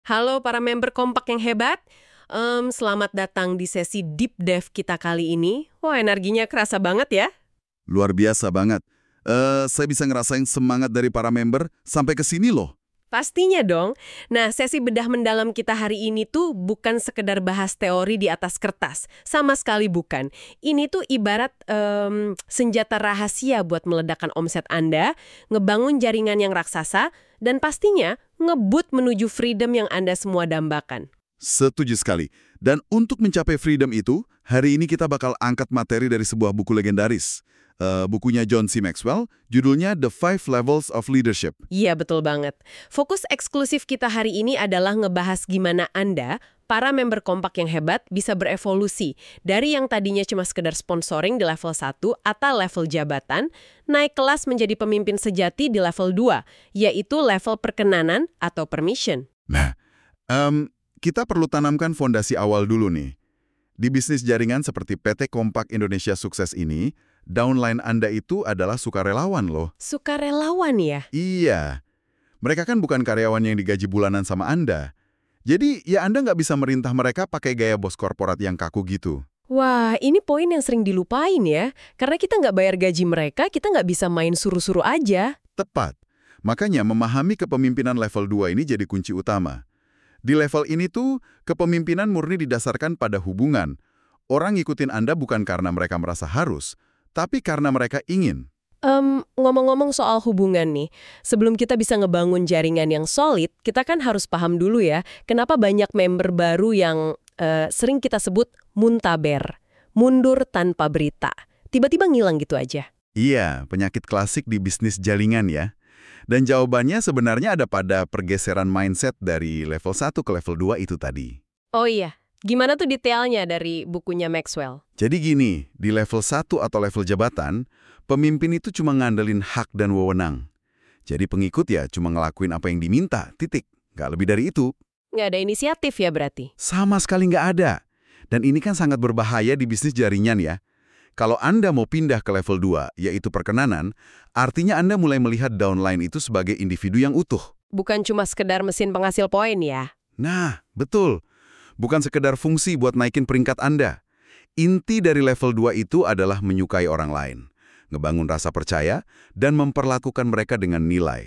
Halo para member Kompak yang hebat. Selamat datang di sesi Deep Dive kita kali ini. Wah, energinya kerasa banget ya. Luar biasa banget. Saya bisa ngerasain semangat dari para member sampai ke sini loh. Pastinya dong. Nah, sesi bedah mendalam kita hari ini tuh bukan sekedar bahas teori di atas kertas. Sama sekali bukan. Ini tuh ibarat senjata rahasia buat meledakkan omset Anda, ngebangun jaringan yang raksasa, dan pastinya ngebut menuju freedom yang Anda semua dambakan. Setuju sekali. Dan untuk mencapai freedom itu, hari ini kita bakal angkat materi dari sebuah buku legendaris. Bukunya John C. Maxwell, judulnya The 5 Levels of Leadership. Iya, betul banget. Fokus eksklusif kita hari ini adalah ngebahas gimana Anda, para member Kompak yang hebat, bisa berevolusi dari yang tadinya cuma sekedar sponsoring di level 1 atau level jabatan, naik kelas menjadi pemimpin sejati di level 2, yaitu level perkenanan atau permission. Nah, kita perlu tanamkan fondasi awal dulu nih. Di bisnis jaringan seperti PT Kompak Indonesia Sukses ini, downline Anda itu adalah sukarelawan loh. Sukarelawan ya? Iya. Mereka kan bukan karyawan yang digaji bulanan sama Anda. Jadi, ya Anda nggak bisa merintah mereka pakai gaya bos korporat yang kaku gitu. Wah, ini poin yang sering dilupain ya. Karena kita nggak bayar gaji mereka, kita nggak bisa main suruh-suruh aja. Tepat. Makanya memahami kepemimpinan level 2 ini jadi kunci utama. Di level ini tuh, kepemimpinan murni didasarkan pada hubungan. Orang ngikutin Anda bukan karena mereka merasa harus, tapi karena mereka ingin. Ngomong-ngomong soal hubungan nih, sebelum kita bisa ngebangun jaringan yang solid, kita kan harus paham dulu ya, kenapa banyak member baru yang sering kita sebut muntaber, mundur tanpa berita. Tiba-tiba ngilang gitu aja. Iya, penyakit klasik di bisnis jaringan ya. Dan jawabannya sebenarnya ada pada pergeseran mindset dari level 1 ke level 2 itu tadi. Oh iya, gimana tuh detailnya dari bukunya Maxwell? Jadi gini, di level 1 atau level jabatan, pemimpin itu cuma ngandelin hak dan wewenang. Jadi pengikut ya cuma ngelakuin apa yang diminta, titik. Nggak lebih dari itu. Nggak ada inisiatif ya berarti? Sama sekali nggak ada. Dan ini kan sangat berbahaya di bisnis jaringan ya. Kalau Anda mau pindah ke level 2, yaitu perkenanan, artinya Anda mulai melihat downline itu sebagai individu yang utuh. Bukan cuma sekedar mesin penghasil poin ya? Nah, betul. Bukan sekedar fungsi buat naikin peringkat Anda. Inti dari level 2 itu adalah menyukai orang lain, ngebangun rasa percaya, dan memperlakukan mereka dengan nilai.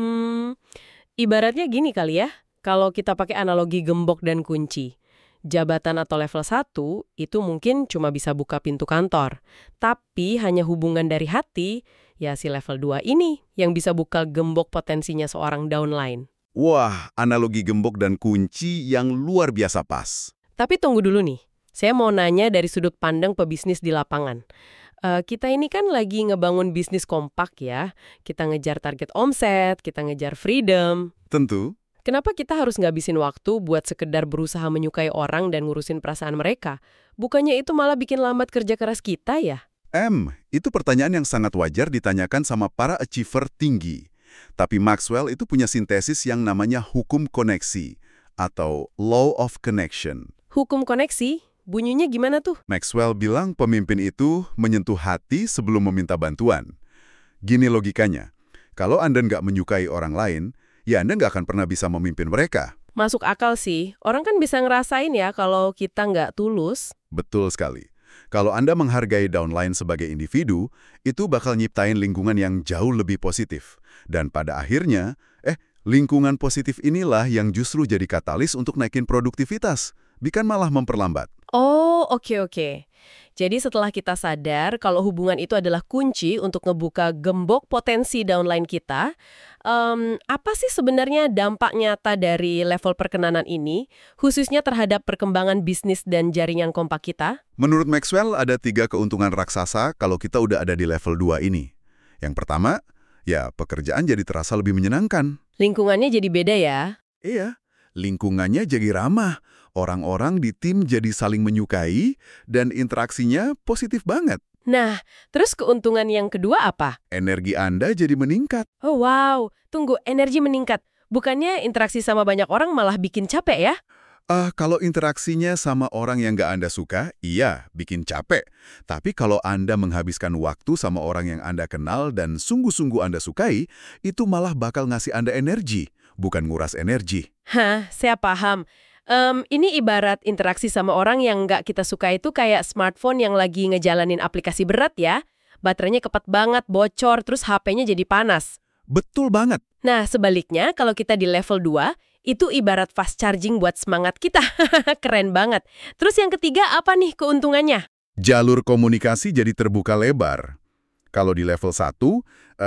Ibaratnya gini kali ya, kalau kita pakai analogi gembok dan kunci. Jabatan atau level 1 itu mungkin cuma bisa buka pintu kantor. Tapi hanya hubungan dari hati, ya si level 2 ini yang bisa buka gembok potensinya seorang downline. Wah, analogi gembok dan kunci yang luar biasa pas. Tapi tunggu dulu nih, saya mau nanya dari sudut pandang pebisnis di lapangan. Kita ini kan lagi ngebangun bisnis kompak ya. Kita ngejar target omset, kita ngejar freedom. Tentu. Kenapa kita harus ngabisin waktu buat sekedar berusaha menyukai orang dan ngurusin perasaan mereka? Bukannya itu malah bikin lambat kerja keras kita ya? Itu pertanyaan yang sangat wajar ditanyakan sama para achiever tinggi. Tapi Maxwell itu punya sintesis yang namanya hukum koneksi atau law of connection. Hukum koneksi? Bunyinya gimana tuh? Maxwell bilang pemimpin itu menyentuh hati sebelum meminta bantuan. Gini logikanya, kalau Anda nggak menyukai orang lain, ya Anda nggak akan pernah bisa memimpin mereka. Masuk akal sih. Orang kan bisa ngerasain ya kalau kita nggak tulus. Betul sekali. Kalau Anda menghargai downline sebagai individu, itu bakal nyiptain lingkungan yang jauh lebih positif. Dan pada akhirnya, lingkungan positif inilah yang justru jadi katalis untuk naikin produktivitas, bukan malah memperlambat. Oh, oke. Jadi setelah kita sadar kalau hubungan itu adalah kunci untuk ngebuka gembok potensi downline kita, apa sih sebenarnya dampak nyata dari level perkenanan ini, khususnya terhadap perkembangan bisnis dan jaringan kompak kita? Menurut Maxwell, ada 3 keuntungan raksasa kalau kita udah ada di level 2 ini. Yang pertama, ya pekerjaan jadi terasa lebih menyenangkan. Lingkungannya jadi beda ya? Iya, lingkungannya jadi ramah. Orang-orang di tim jadi saling menyukai, dan interaksinya positif banget. Nah, terus keuntungan yang kedua apa? Energi Anda jadi meningkat. Oh wow, tunggu, energi meningkat. Bukannya interaksi sama banyak orang malah bikin capek ya? Kalau interaksinya sama orang yang nggak Anda suka, iya, bikin capek. Tapi kalau Anda menghabiskan waktu sama orang yang Anda kenal dan sungguh-sungguh Anda sukai, itu malah bakal ngasih Anda energi bukan nguras energi. Hah, saya paham. Ini ibarat interaksi sama orang yang nggak kita suka itu kayak smartphone yang lagi ngejalanin aplikasi berat ya. Baterainya cepet banget, bocor, terus HP-nya jadi panas. Betul banget. Nah, sebaliknya kalau kita di level 2, itu ibarat fast charging buat semangat kita. Keren banget. Terus yang ketiga apa nih keuntungannya? Jalur komunikasi jadi terbuka lebar. Kalau di level 1,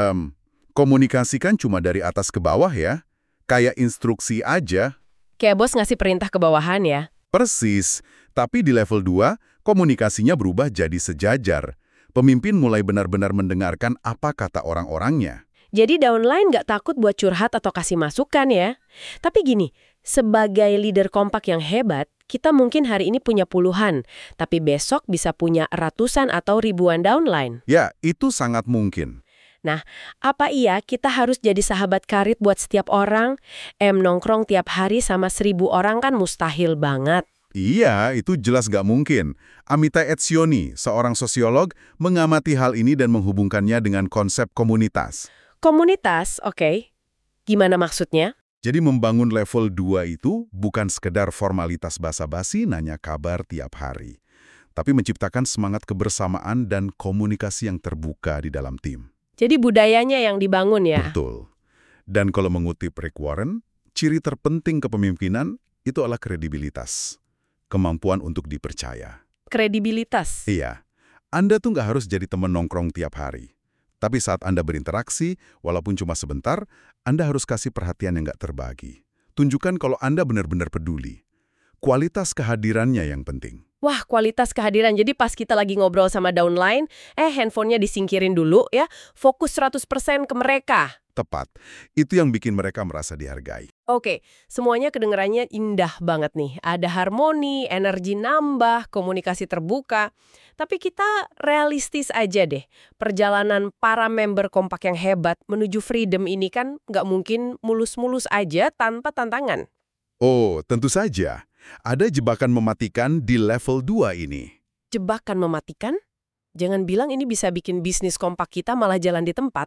komunikasi kan cuma dari atas ke bawah ya. Kayak instruksi aja. Kayak bos ngasih perintah ke bawahan ya. Persis. Tapi di level 2, komunikasinya berubah jadi sejajar. Pemimpin mulai benar-benar mendengarkan apa kata orang-orangnya. Jadi downline nggak takut buat curhat atau kasih masukan ya. Tapi gini, sebagai leader kompak yang hebat, kita mungkin hari ini punya puluhan, tapi besok bisa punya ratusan atau ribuan downline. Ya, itu sangat mungkin. Nah, apa iya kita harus jadi sahabat karib buat setiap orang? Nongkrong tiap hari sama 1.000 orang kan mustahil banget. Iya, itu jelas nggak mungkin. Amitai Etzioni, seorang sosiolog, mengamati hal ini dan menghubungkannya dengan konsep komunitas. Komunitas, oke. Gimana maksudnya? Jadi membangun level 2 itu bukan sekedar formalitas basa-basi nanya kabar tiap hari, tapi menciptakan semangat kebersamaan dan komunikasi yang terbuka di dalam tim. Jadi budayanya yang dibangun ya? Betul. Dan kalau mengutip Rick Warren, ciri terpenting kepemimpinan itu adalah kredibilitas. Kemampuan untuk dipercaya. Kredibilitas? Iya. Anda tuh nggak harus jadi teman nongkrong tiap hari. Tapi saat Anda berinteraksi, walaupun cuma sebentar, Anda harus kasih perhatian yang nggak terbagi. Tunjukkan kalau Anda benar-benar peduli. Kualitas kehadirannya yang penting. Wah, kualitas kehadiran. Jadi pas kita lagi ngobrol sama downline, handphonenya disingkirin dulu ya. Fokus 100% ke mereka. Tepat. Itu yang bikin mereka merasa dihargai. Oke, semuanya kedengarannya indah banget nih. Ada harmoni, energi nambah, komunikasi terbuka. Tapi kita realistis aja deh. Perjalanan para member kompak yang hebat menuju freedom ini kan nggak mungkin mulus-mulus aja tanpa tantangan. Oh, tentu saja. Ada jebakan mematikan di level 2 ini. Jebakan mematikan? Jangan bilang ini bisa bikin bisnis kompak kita malah jalan di tempat.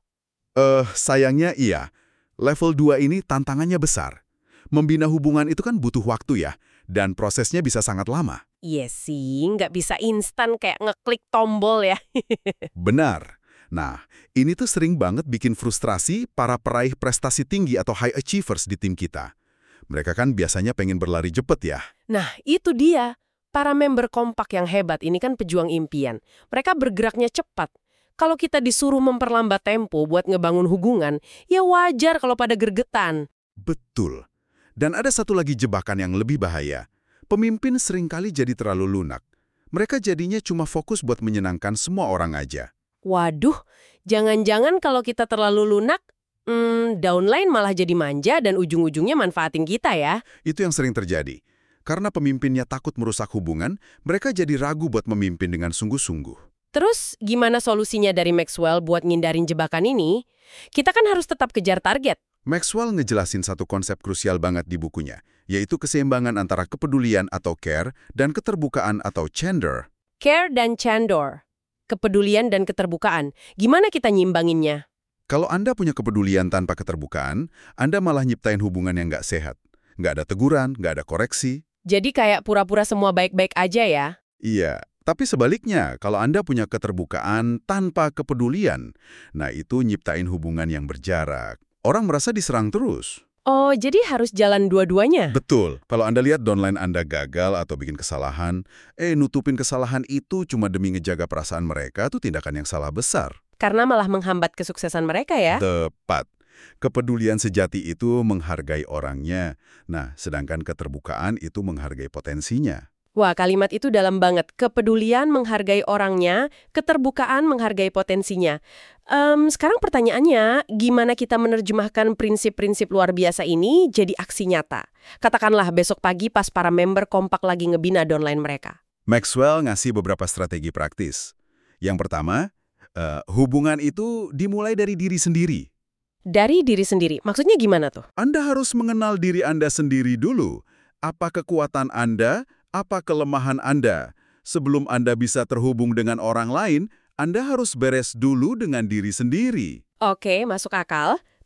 Sayangnya iya. Level 2 ini tantangannya besar. Membina hubungan itu kan butuh waktu ya, dan prosesnya bisa sangat lama. Iya sih, nggak bisa instan kayak ngeklik tombol ya. Benar. Nah, ini tuh sering banget bikin frustrasi para peraih prestasi tinggi atau high achievers di tim kita. Mereka kan biasanya pengen berlari cepet ya. Nah, itu dia. Para member kompak yang hebat ini kan pejuang impian. Mereka bergeraknya cepat. Kalau kita disuruh memperlambat tempo buat ngebangun hubungan, ya wajar kalau pada gergetan. Betul. Dan ada satu lagi jebakan yang lebih bahaya. Pemimpin seringkali jadi terlalu lunak. Mereka jadinya cuma fokus buat menyenangkan semua orang aja. Waduh, jangan-jangan kalau kita terlalu lunak, downline malah jadi manja dan ujung-ujungnya manfaatin kita ya. Itu yang sering terjadi. Karena pemimpinnya takut merusak hubungan, mereka jadi ragu buat memimpin dengan sungguh-sungguh. Terus gimana solusinya dari Maxwell buat ngindarin jebakan ini? Kita kan harus tetap kejar target. Maxwell ngejelasin satu konsep krusial banget di bukunya, yaitu keseimbangan antara kepedulian atau care dan keterbukaan atau candor. Care dan candor. Kepedulian dan keterbukaan. Gimana kita nyimbanginnya? Kalau Anda punya kepedulian tanpa keterbukaan, Anda malah nyiptain hubungan yang nggak sehat. Nggak ada teguran, nggak ada koreksi. Jadi kayak pura-pura semua baik-baik aja ya? Iya. Tapi sebaliknya, kalau Anda punya keterbukaan tanpa kepedulian, nah itu nyiptain hubungan yang berjarak. Orang merasa diserang terus. Oh, jadi harus jalan dua-duanya? Betul. Kalau Anda lihat downline Anda gagal atau bikin kesalahan, nutupin kesalahan itu cuma demi ngejaga perasaan mereka, itu tindakan yang salah besar. Karena malah menghambat kesuksesan mereka ya? Tepat. Kepedulian sejati itu menghargai orangnya. Nah, sedangkan keterbukaan itu menghargai potensinya. Wah, kalimat itu dalam banget. Kepedulian menghargai orangnya, keterbukaan menghargai potensinya. Sekarang pertanyaannya, gimana kita menerjemahkan prinsip-prinsip luar biasa ini jadi aksi nyata? Katakanlah besok pagi pas para member kompak lagi ngebina downline mereka. Maxwell ngasih beberapa strategi praktis. Yang pertama, hubungan itu dimulai dari diri sendiri. Dari diri sendiri, maksudnya gimana tuh? Anda harus mengenal diri Anda sendiri dulu. Apa kekuatan Anda, apa kelemahan Anda? Sebelum Anda bisa terhubung dengan orang lain, Anda harus beres dulu dengan diri sendiri. Oke, masuk akal.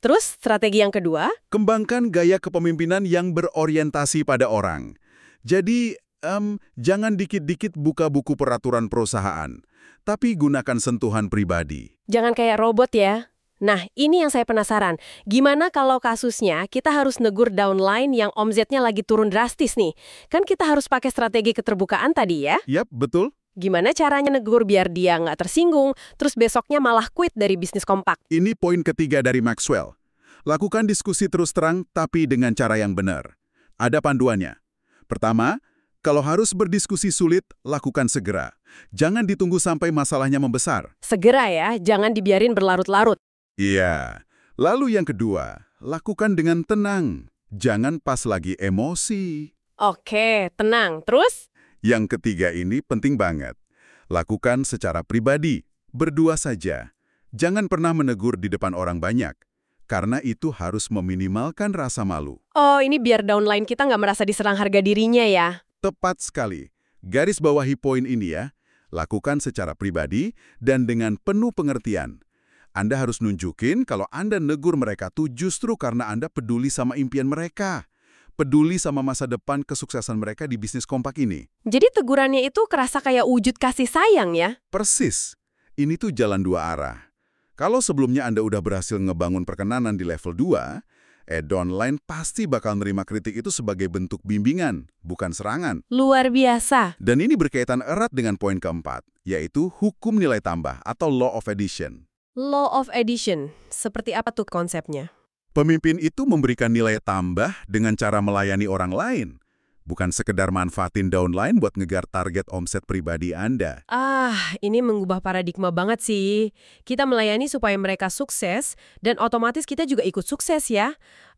Terus strategi yang kedua? Kembangkan gaya kepemimpinan yang berorientasi pada orang. Jadi, jangan dikit-dikit buka buku peraturan perusahaan, tapi gunakan sentuhan pribadi. Jangan kayak robot ya. Nah, ini yang saya penasaran. Gimana kalau kasusnya kita harus negur downline yang omzetnya lagi turun drastis nih? Kan kita harus pakai strategi keterbukaan tadi ya? Yap, betul. Gimana caranya negur biar dia nggak tersinggung, terus besoknya malah quit dari bisnis kompak? Ini poin ketiga dari Maxwell. Lakukan diskusi terus terang, tapi dengan cara yang benar. Ada panduannya. Pertama, kalau harus berdiskusi sulit, lakukan segera. Jangan ditunggu sampai masalahnya membesar. Segera ya, jangan dibiarin berlarut-larut. Iya. Lalu yang kedua, lakukan dengan tenang. Jangan pas lagi emosi. Oke, tenang. Terus? Yang ketiga ini penting banget. Lakukan secara pribadi, berdua saja. Jangan pernah menegur di depan orang banyak, karena itu harus meminimalkan rasa malu. Oh, ini biar downline kita nggak merasa diserang harga dirinya ya. Tepat sekali. Garis bawahi poin ini ya. Lakukan secara pribadi dan dengan penuh pengertian. Anda harus nunjukin kalau Anda negur mereka tuh justru karena Anda peduli sama impian mereka. Peduli sama masa depan kesuksesan mereka di bisnis kompak ini. Jadi tegurannya itu kerasa kayak wujud kasih sayang ya? Persis. Ini tuh jalan dua arah. Kalau sebelumnya Anda udah berhasil ngebangun perkenanan di level 2, downline pasti bakal nerima kritik itu sebagai bentuk bimbingan, bukan serangan. Luar biasa. Dan ini berkaitan erat dengan poin keempat, yaitu hukum nilai tambah atau law of addition. Law of addition. Seperti apa tuh konsepnya? Pemimpin itu memberikan nilai tambah dengan cara melayani orang lain, bukan sekedar manfaatin downline buat ngejar target omset pribadi Anda. Ini mengubah paradigma banget sih. Kita melayani supaya mereka sukses, dan otomatis kita juga ikut sukses ya.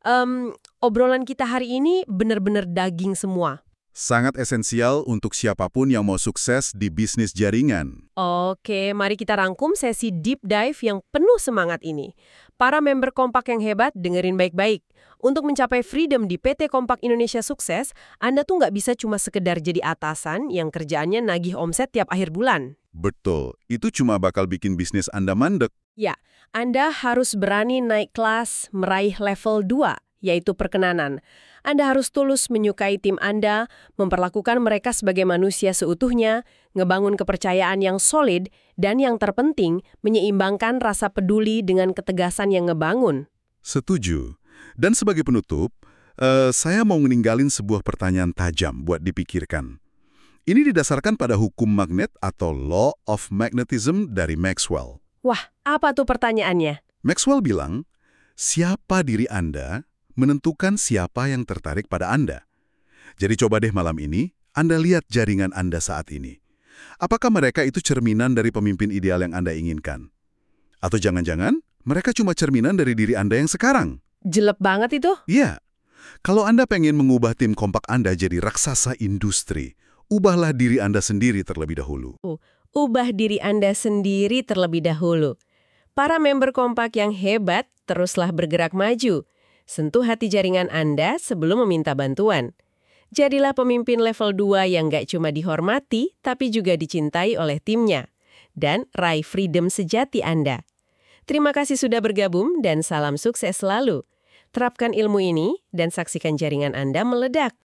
Obrolan kita hari ini benar-benar daging semua. Sangat esensial untuk siapapun yang mau sukses di bisnis jaringan. Oke, mari kita rangkum sesi deep dive yang penuh semangat ini. Para member Kompak yang hebat, dengerin baik-baik. Untuk mencapai freedom di PT Kompak Indonesia sukses, Anda tuh nggak bisa cuma sekedar jadi atasan yang kerjaannya nagih omset tiap akhir bulan. Betul, itu cuma bakal bikin bisnis Anda mandek. Ya, Anda harus berani naik kelas, meraih level 2, yaitu perkenanan. Anda harus tulus menyukai tim Anda, memperlakukan mereka sebagai manusia seutuhnya, ngebangun kepercayaan yang solid, dan yang terpenting, menyeimbangkan rasa peduli dengan ketegasan yang ngebangun. Setuju. Dan sebagai penutup, saya mau ninggalin sebuah pertanyaan tajam buat dipikirkan. Ini didasarkan pada hukum magnet atau law of magnetism dari Maxwell. Wah, apa tuh pertanyaannya? Maxwell bilang, siapa diri Anda menentukan siapa yang tertarik pada Anda. Jadi coba deh malam ini, Anda lihat jaringan Anda saat ini. Apakah mereka itu cerminan dari pemimpin ideal yang Anda inginkan? Atau jangan-jangan mereka cuma cerminan dari diri Anda yang sekarang? Jelek banget itu. Iya. Kalau Anda pengen mengubah tim kompak Anda jadi raksasa industri, ubahlah diri Anda sendiri terlebih dahulu. Ubah diri Anda sendiri terlebih dahulu. Para member Kompak yang hebat, teruslah bergerak maju. Sentuh hati jaringan Anda sebelum meminta bantuan. Jadilah pemimpin level 2 yang gak cuma dihormati, tapi juga dicintai oleh timnya. Dan raih freedom sejati Anda. Terima kasih sudah bergabung dan salam sukses selalu. Terapkan ilmu ini dan saksikan jaringan Anda meledak.